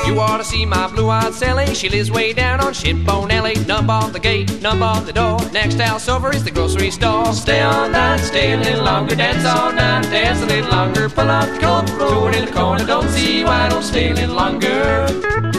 You ought to see my blue-eyed Sally. She lives way down on Shipbone Alley. Number on the gate, number on the door. Next house over is the grocery store. Stay all night, stay a little longer. Dance all night, dance a little longer. Pull out the coat, throw it in the corner. Don't see why I don't stay a little longer.